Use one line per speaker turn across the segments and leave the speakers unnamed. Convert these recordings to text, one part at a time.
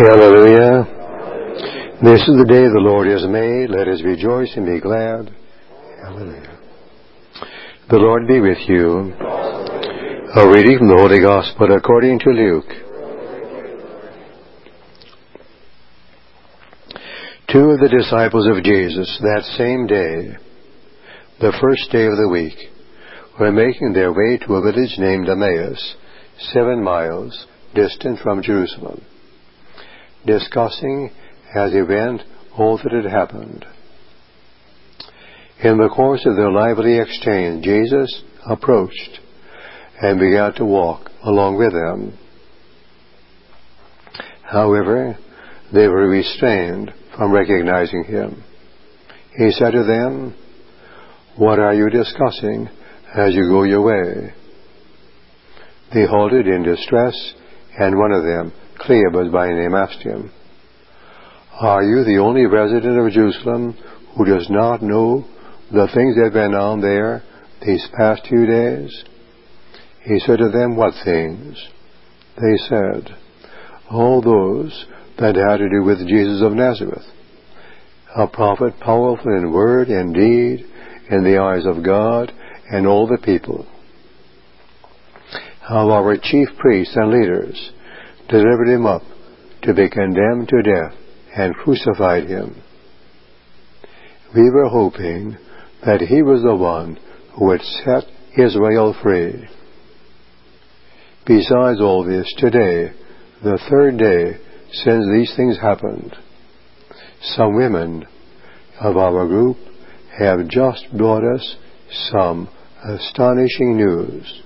Hallelujah. This is the day the Lord has made. Let us rejoice and be glad. Hallelujah. The Lord be with you. A reading from the Holy Gospel according to Luke. Two of the disciples of Jesus that same day, the first day of the week, were making their way to a village named Emmaus, 7 miles distant from Jerusalem, discussing as they went all that had happened. In the course of their lively exchange, Jesus approached and began to walk along with them. However, they were restrained from recognizing him. He said to them, "What are you discussing as you go your way?" They halted in distress, and one of them, Cleopas by name, asked him, "Are you the only resident of Jerusalem who does not know the things that have been on there these past few days?" He said to them, "What things?" They said, "All those that had to do with Jesus of Nazareth, a prophet powerful in word and deed in the eyes of God and all the people. How our chief priests and leaders delivered him up to be condemned to death and crucified him. We were hoping that he was the one who would set Israel free. Besides all this, today, the third day since these things happened, some women of our group have just brought us some astonishing news.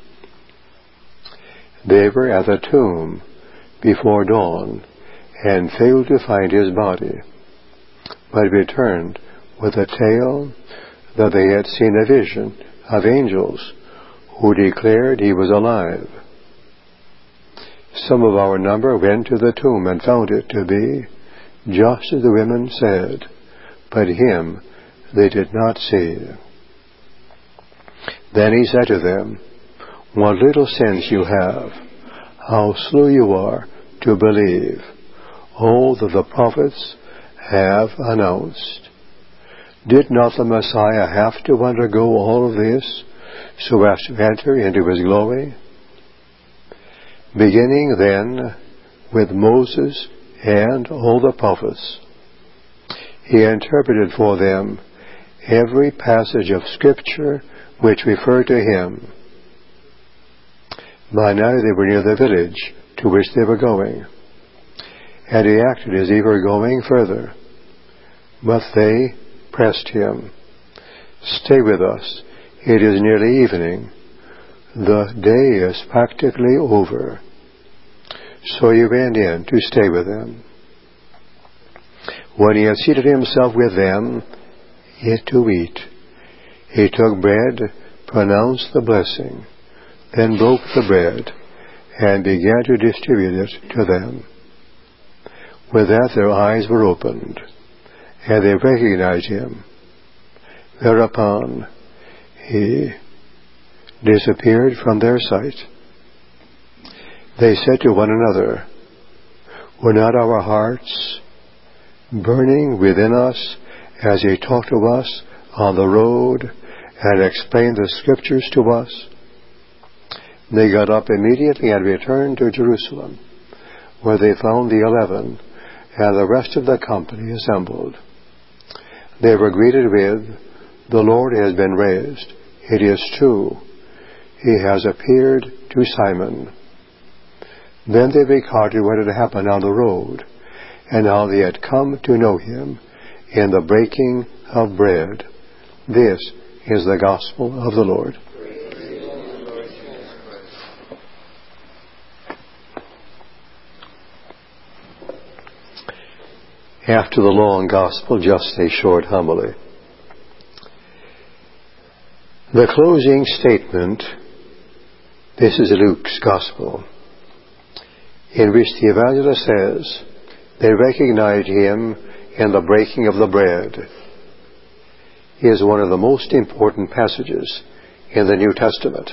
They were at the tomb before dawn and failed to find his body, but returned with a tale that they had seen a vision of angels who declared he was alive. Some of our number went to the tomb and found it to be just as the women said, but him they did not see." Then he said to them, "What little sense you have, how slow you are to believe all that the prophets have announced. Did not the Messiah have to undergo all of this so as to enter into his glory? Beginning then with Moses and all the prophets, he interpreted for them every passage of Scripture which referred to him. By now they were near the village to which they were going, and he acted as if he were going further. But they pressed him, 'Stay with us. It is nearly evening. The day is practically over.' So he went in to stay with them. When he had seated himself with them to eat, he took bread, pronounced the blessing, then broke the bread, and began to distribute it to them. With that their eyes were opened, and they recognized him. Thereupon he disappeared from their sight. They said to one another, 'Were not our hearts burning within us as he talked to us on the road and explained the Scriptures to us?' They got up immediately and returned to Jerusalem, where they found the 11 and the rest of the company assembled. They were greeted with, 'The Lord has been raised. It is true. He has appeared to Simon.' Then they recounted what had happened on the road, and how they had come to know him in the breaking of bread. This is the gospel of the Lord. After the long gospel, just a short homily. The closing statement, this is Luke's gospel, in which the evangelist says they recognized him in the breaking of the bread, is one of the most important passages in the New Testament.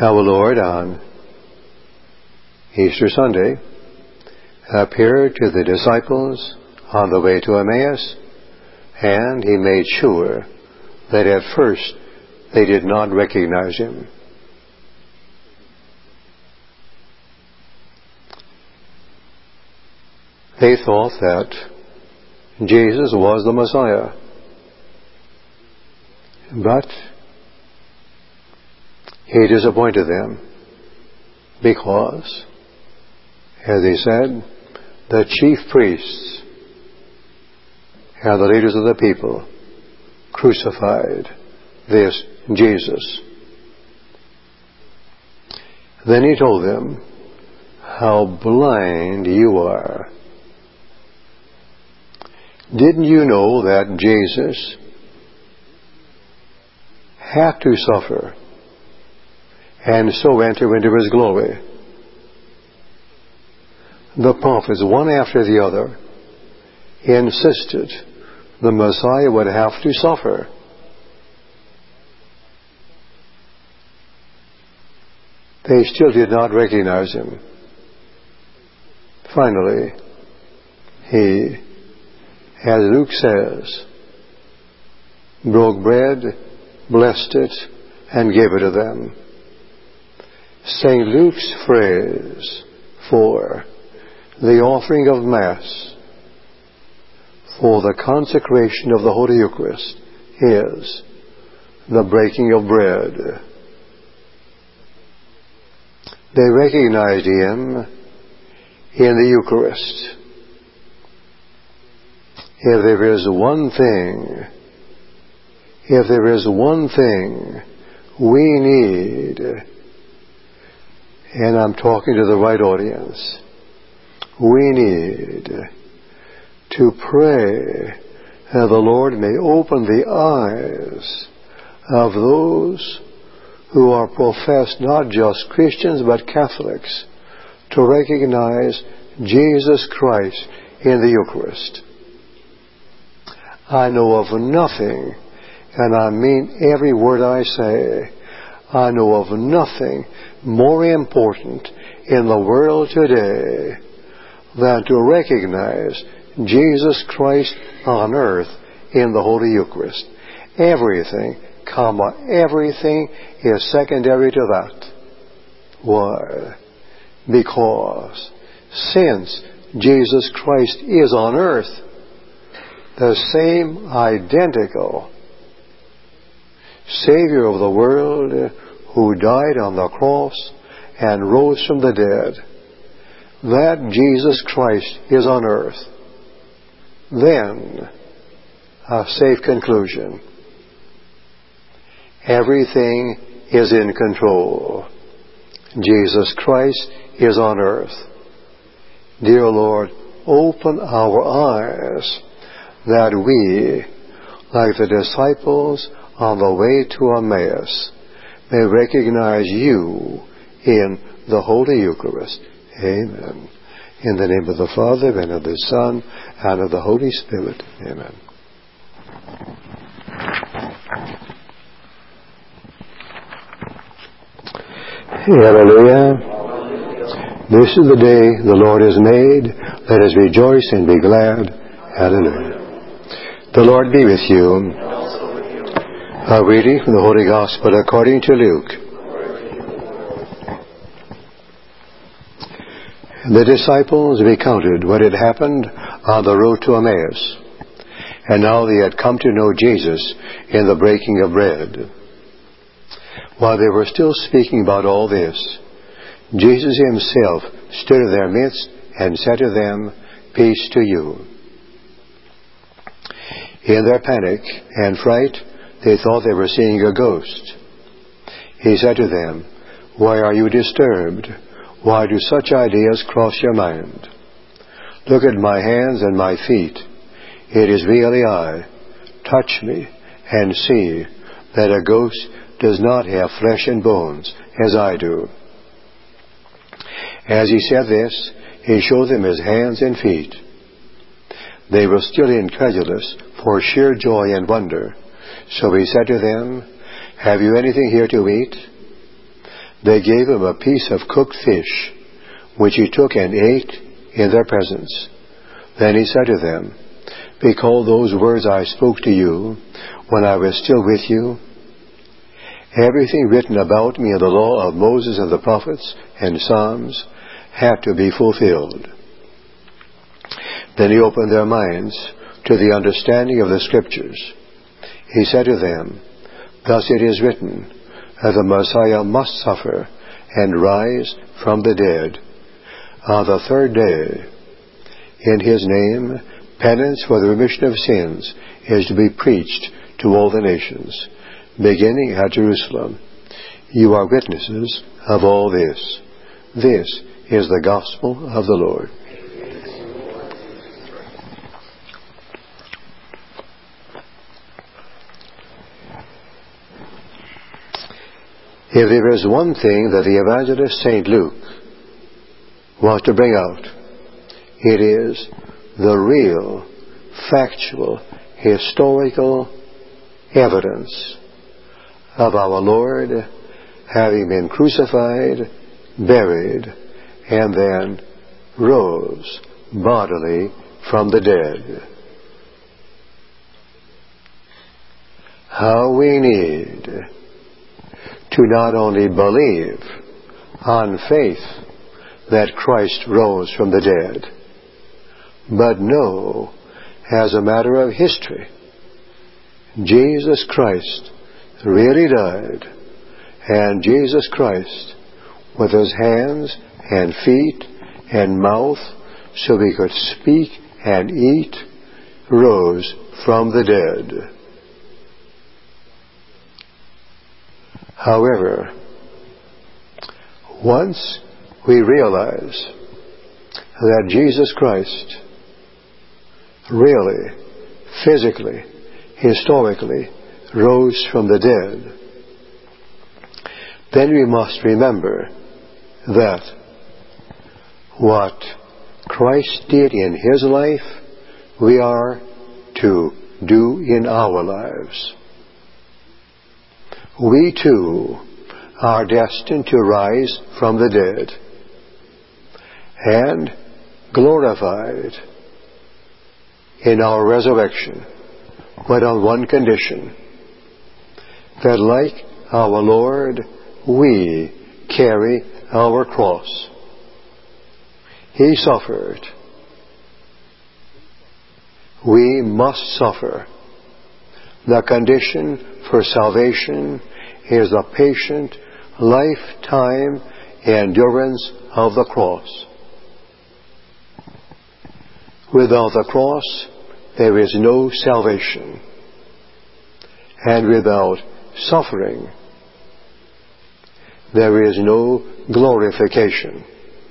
Our Lord on Easter Sunday appeared to the disciples on the way to Emmaus, and he made sure that at first they did not recognize him. They thought that Jesus was the Messiah. But he disappointed them because, as he said, the chief priests and the leaders of the people crucified this Jesus. Then he told them, how blind you are. Didn't you know that Jesus had to suffer and so enter into his glory? The prophets, one after the other, insisted the Messiah would have to suffer. They still did not recognize him. Finally, he, as Luke says, broke bread, blessed it, and gave it to them. St. Luke's phrase for the offering of Mass, for the consecration of the Holy Eucharist, is the breaking of bread. They recognized him in the Eucharist. If there is one thing we need, and I'm talking to the right audience, we need to pray that the Lord may open the eyes of those who are professed not just Christians but Catholics to recognize Jesus Christ in the Eucharist. I know of nothing, and I mean every word I say, I know of nothing more important in the world today than to recognize Jesus Christ on earth in the Holy Eucharist. Everything is secondary to that. Why? Because since Jesus Christ is on earth, the same identical Savior of the world who died on the cross and rose from the dead, that Jesus Christ is on earth, then a safe conclusion. Everything is in control. Jesus Christ is on earth. Dear Lord, open our eyes that we, like the disciples on the way to Emmaus, may recognize you in the Holy Eucharist. Amen. In the name of the Father, and of the Son, and of the Holy Spirit. Amen. Hallelujah. This is the day the Lord has made. Let us rejoice and be glad. Hallelujah. The Lord be with you. A reading from the Holy Gospel according to Luke. The disciples recounted what had happened on the road to Emmaus, and now they had come to know Jesus in the breaking of bread. While they were still speaking about all this, Jesus himself stood in their midst and said to them, "Peace to you." In their panic and fright, they thought they were seeing a ghost. He said to them, "Why are you disturbed? Why do such ideas cross your mind? Look at my hands and my feet. It is really I. Touch me and see that a ghost does not have flesh and bones as I do." As he said this, he showed them his hands and feet. They were still incredulous for sheer joy and wonder. So he said to them, "Have you anything here to eat?" They gave him a piece of cooked fish, which he took and ate in their presence. Then he said to them, "Recall those words I spoke to you when I was still with you. Everything written about me in the law of Moses and the prophets and Psalms had to be fulfilled." Then he opened their minds to the understanding of the Scriptures. He said to them, "Thus it is written, that the Messiah must suffer and rise from the dead on the third day. In his name, penance for the remission of sins is to be preached to all the nations, beginning at Jerusalem. You are witnesses of all this. This is the gospel of the Lord." If there is one thing that the evangelist St. Luke wants to bring out, it is the real, factual, historical evidence of our Lord having been crucified, buried, and then rose bodily from the dead. How we need to not only believe on faith that Christ rose from the dead, but know as a matter of history, Jesus Christ really died, and Jesus Christ, with his hands and feet and mouth, so he could speak and eat, rose from the dead. However, once we realize that Jesus Christ really, physically, historically rose from the dead, then we must remember that what Christ did in his life, we are to do in our lives. We too are destined to rise from the dead and glorified in our resurrection, but on one condition, that like our Lord, we carry our cross. He suffered. We must suffer. The condition for salvation is the patient, lifetime endurance of the cross. Without the cross, there is no salvation. And without suffering, there is no glorification.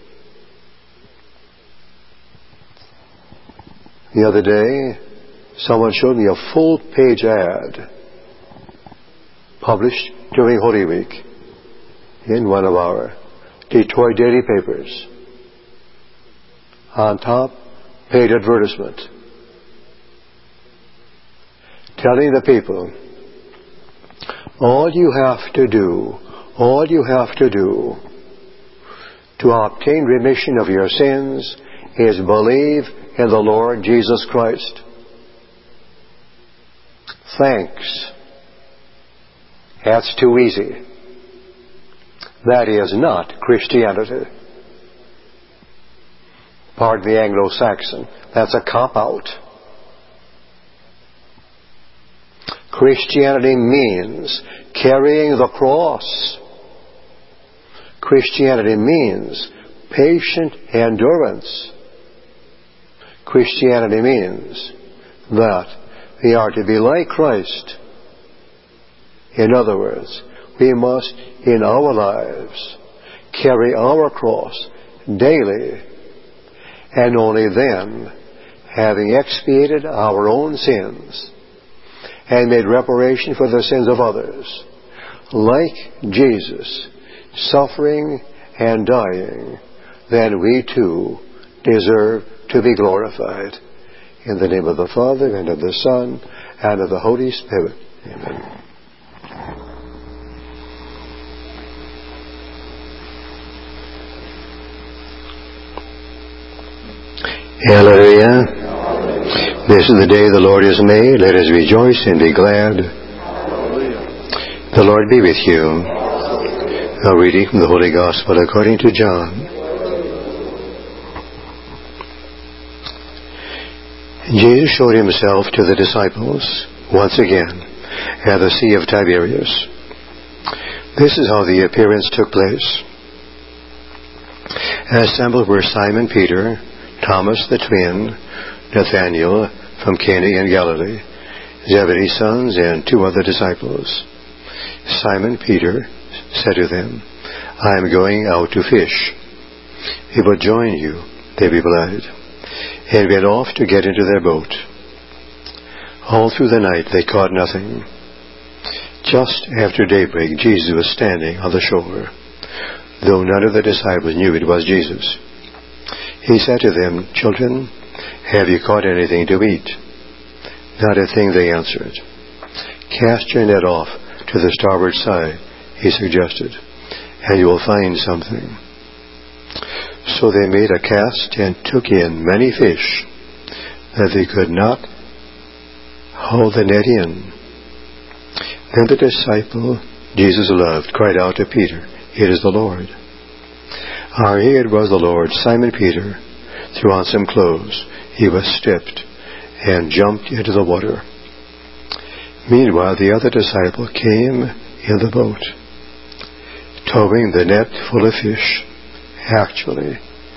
The other day, someone showed me a full-page ad published during Holy Week in one of our Detroit daily papers. On top, paid advertisement telling the people, all you have to do to obtain remission of your sins is believe in the Lord Jesus Christ. Thanks. That's too easy. That is not Christianity. Pardon the Anglo-Saxon. That's a cop-out. Christianity means carrying the cross. Christianity means patient endurance. Christianity means that we are to be like Christ. In other words, we must, in our lives, carry our cross daily, and only then, having expiated our own sins and made reparation for the sins of others, like Jesus, suffering and dying, then we too deserve to be glorified. In the name of the Father, and of the Son, and of the Holy Spirit. Amen. Hallelujah. This is the day the Lord has made. Let us rejoice and be glad. The Lord be with you. A reading from the Holy Gospel according to John. Jesus showed himself to the disciples once again at the Sea of Tiberias. This is how the appearance took place. Assembled were Simon Peter, Thomas the twin, Nathanael from Cana in Galilee, Zebedee's sons, and 2 other disciples. Simon Peter said to them, I am going out to fish. He will join you, they replied, and went off to get into their boat. All through the night they caught nothing. Just after daybreak, Jesus was standing on the shore, though none of the disciples knew it was Jesus. He said to them, Children, have you caught anything to eat? Not a thing, they answered. Cast your net off to the starboard side, he suggested, and you will find something. So they made a cast and took in many fish, that they could not haul the net in. Then the disciple Jesus loved cried out to Peter, It is the Lord. Here it was the Lord. Simon Peter threw on some clothes. He was stripped and jumped into the water. Meanwhile, the other disciple came in the boat, towing the net full of fish. Actually,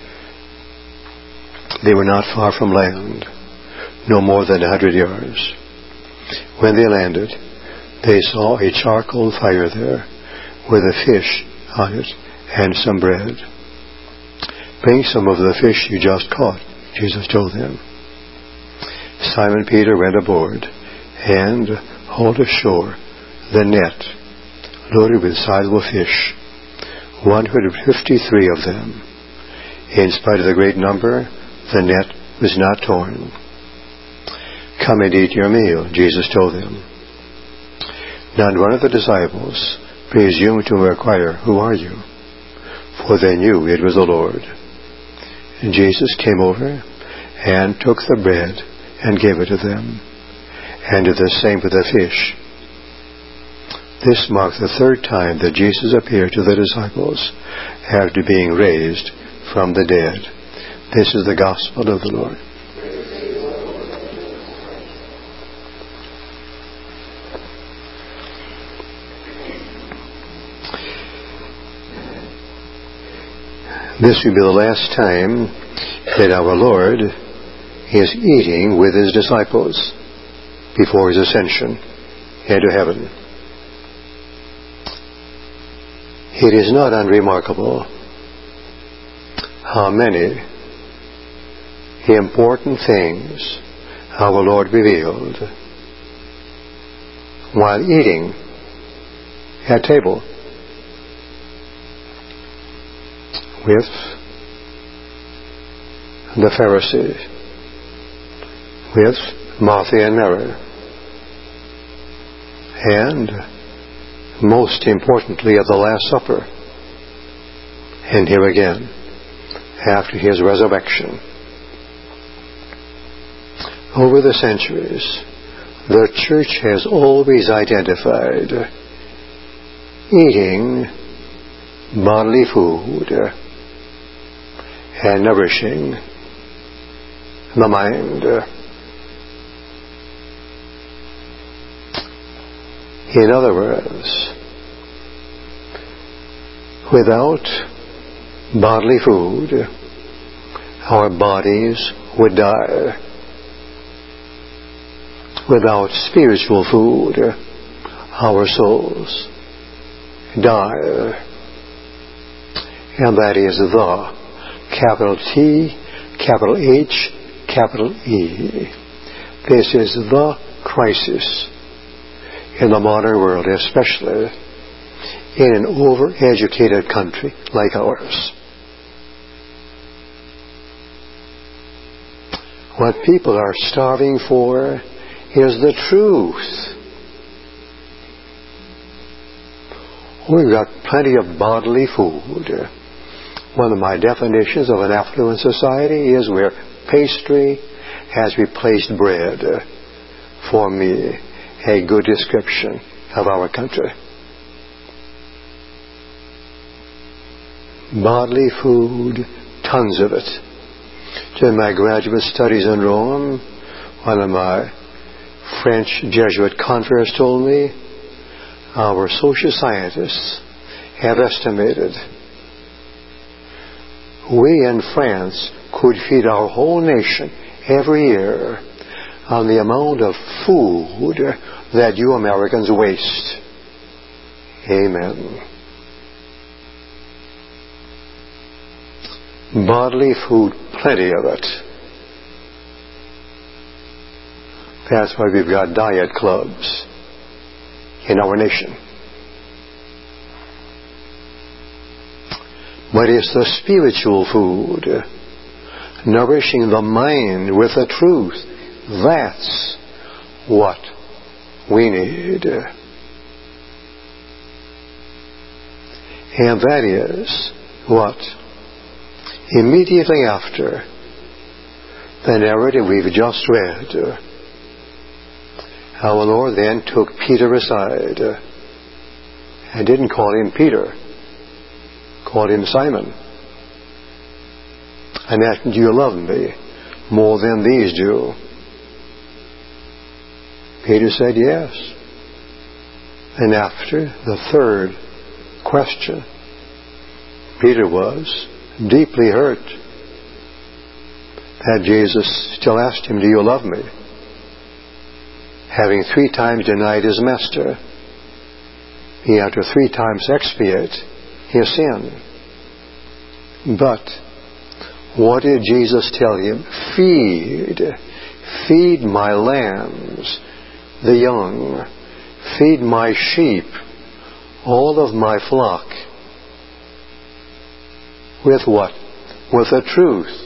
they were not far from land, no more than 100 yards. When they landed, they saw a charcoal fire there with a fish on it and some bread. Bring some of the fish you just caught, Jesus told them. Simon Peter went aboard and hauled ashore the net loaded with sizable fish, 153 of them. In spite of the great number, the net was not torn. Come and eat your meal, Jesus told them. Not one of the disciples presumed to inquire, Who are you? For they knew it was the Lord. And Jesus came over and took the bread and gave it to them, and did the same with the fish. This marked the 3rd time that Jesus appeared to the disciples after being raised from the dead. This is the gospel of the Lord. This will be the last time that our Lord is eating with His disciples before His ascension into heaven. It is not unremarkable how many important things our Lord revealed while eating at table with the Pharisees, with Martha and Mary, and most importantly at the Last Supper, and here again after His resurrection. Over the centuries, the Church has always identified eating bodily food and nourishing the mind. In other words, without bodily food, our bodies would die. Without spiritual food, our souls die. And that is the capital T, capital H, capital E. This is the crisis in the modern world, especially in an overeducated country like ours. What people are starving for is the truth. We've got plenty of bodily food. One of my definitions of an affluent society is where pastry has replaced bread. For me, a good description of our country. Bodily food, tons of it. During my graduate studies in Rome, one of my French Jesuit converts told me, our social scientists have estimated we in France could feed our whole nation every year on the amount of food that you Americans waste. Amen. Bodily food, plenty of it. That's why we've got diet clubs in our nation. But it's the spiritual food, nourishing the mind with the truth. That's what we need. And that is what? Immediately after the narrative we've just read, our Lord then took Peter aside and didn't call him Peter, called him Simon, and asked, do you love me more than these do? Peter said yes. And after the third question, Peter was deeply hurt that Jesus still asked him, do you love me? Having 3 times denied his master, he had to 3 times expiate his sin. But what did Jesus tell him? Feed my lambs, the young. Feed my sheep, all of my flock. With what? With the truth.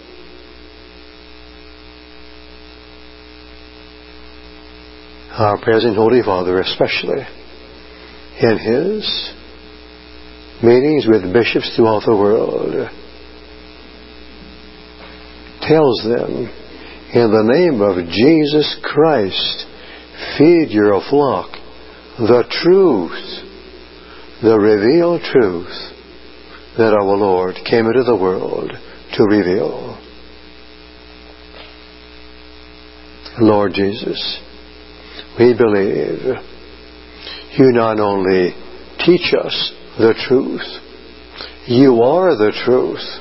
Our present Holy Father, especially in his meetings with bishops throughout the world, tells them, in the name of Jesus Christ, feed your flock the truth, the revealed truth that our Lord came into the world to reveal. Lord Jesus, we believe you not only teach us the truth, you are the truth.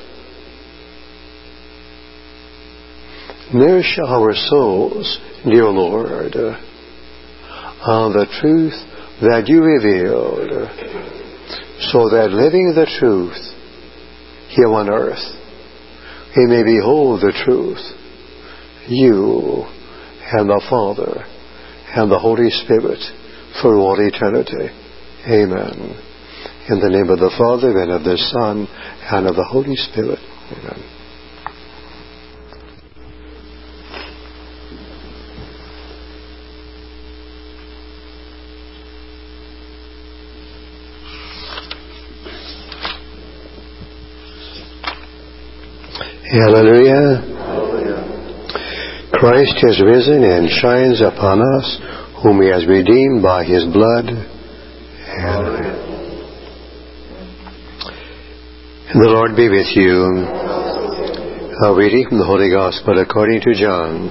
Nourish our souls, dear Lord, on the truth that you revealed, so that living the truth here on earth, we may behold the truth, you and the Father and the Holy Spirit for all eternity. Amen. In the name of the Father, and of the Son, and of the Holy Spirit. Amen. Hallelujah. Christ has risen and shines upon us, whom he has redeemed by his blood. Hallelujah. The Lord be with you. A reading from the Holy Gospel according to John.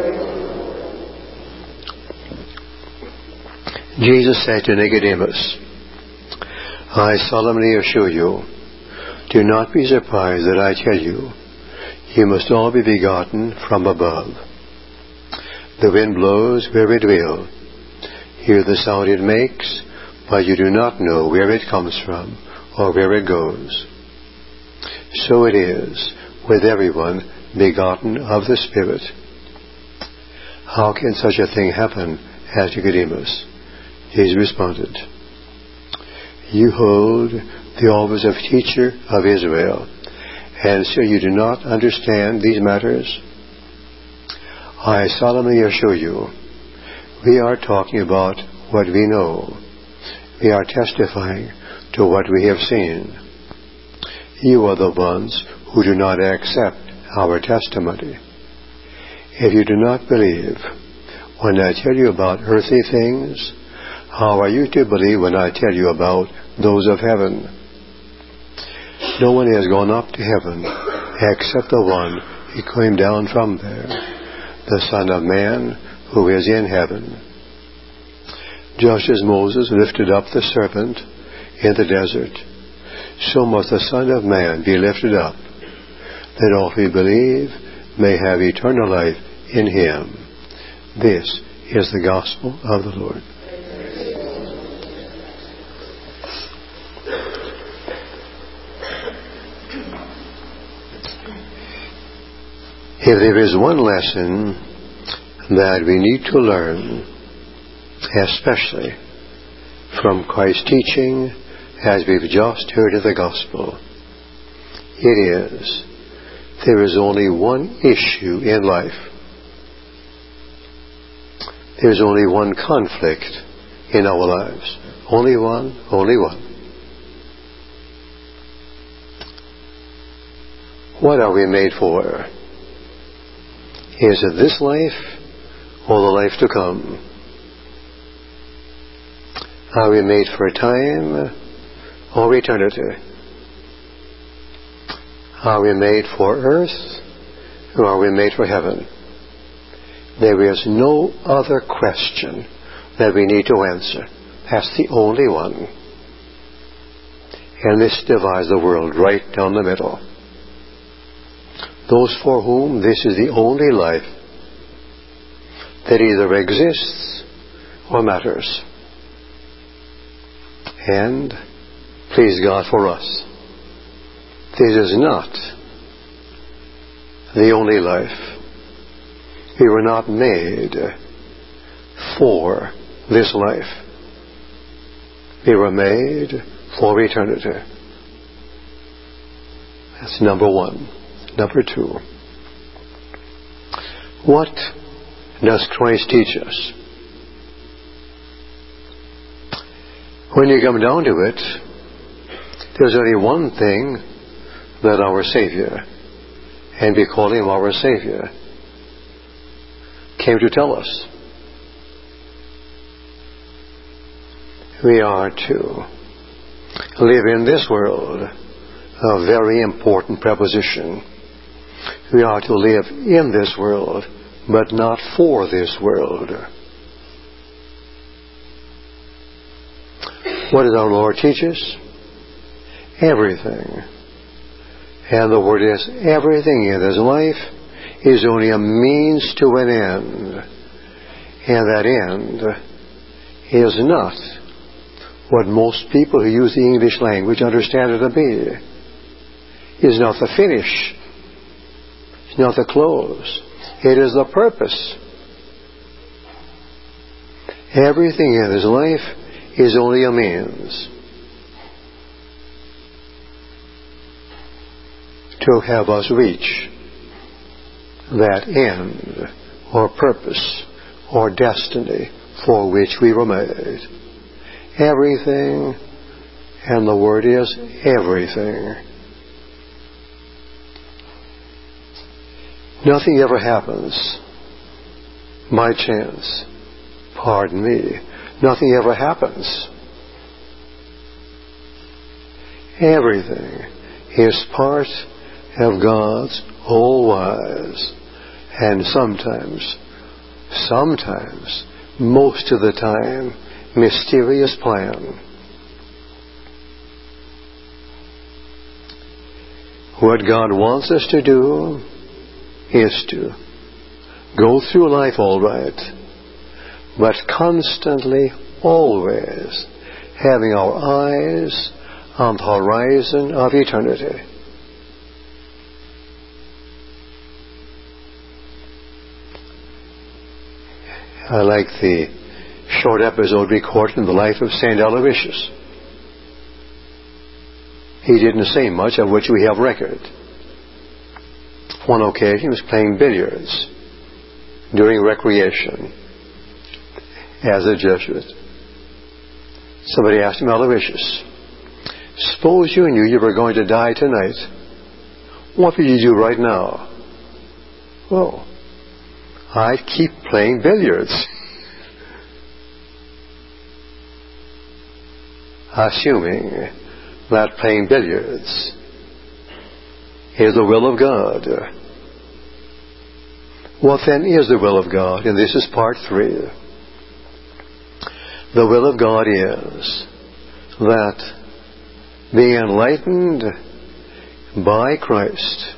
Jesus said to Nicodemus, I solemnly assure you, do not be surprised that I tell you, you must all be begotten from above. The wind blows where it will. Hear the sound it makes, but you do not know where it comes from or where it goes. So it is with everyone begotten of the Spirit. How can such a thing happen? Asked Nicodemus. Jesus responded, you hold the office of teacher of Israel, and so you do not understand these matters? I solemnly assure you, we are talking about what we know. We are testifying to what we have seen. You are the ones who do not accept our testimony. If you do not believe when I tell you about earthly things, how are you to believe when I tell you about those of heaven? No one has gone up to heaven except the one who came down from there, the Son of Man who is in heaven. Just as Moses lifted up the serpent in the desert, so must the Son of Man be lifted up, that all who believe may have eternal life in him. This is the gospel of the Lord. If there is one lesson that we need to learn, especially from Christ's teaching as we've just heard of the gospel, it is there is only one issue in life. There's only one conflict in our lives. Only one, only one. What are we made for? Is it this life or the life to come? Are we made for time or eternity? Are we made for earth or are we made for heaven? There is no other question that we need to answer. That's the only one. And this divides the world right down the middle. Those for whom this is the only life that either exists or matters. And, please God for us, this is not the only life. We were not made for this life. We were made for eternity. That's number one. Number two, what does Christ teach us? When you come down to it, there's only one thing that our Savior, and we call him our Savior, came to tell us. We are to live in this world, a very important preposition. We are to live in this world, but not for this world. What does our Lord teach us? Everything. And the word is, everything in this life is only a means to an end. And that end is not what most people who use the English language understand it to be. It's not the finish. It's not the close. It is the purpose. Everything in this life is only a means to have us reach that end or purpose or destiny for which we were made. Everything, and the word is everything. Nothing ever happens by chance. Pardon me. Nothing ever happens. Everything is part of God's all-wise and sometimes, most of the time, mysterious plan. What God wants us to do is to go through life all right, but constantly, always, having our eyes on the horizon of eternity. I like the short episode recorded in the life of St. Aloysius. He didn't say much of which we have record. One occasion he was playing billiards during recreation as a Jesuit. Somebody asked him, Aloysius, suppose you knew you were going to die tonight. What would you do right now? Well, I'd keep playing billiards. Assuming that playing billiards is the will of God. What then is the will of God? And this is part 3. The will of God is that being enlightened by Christ,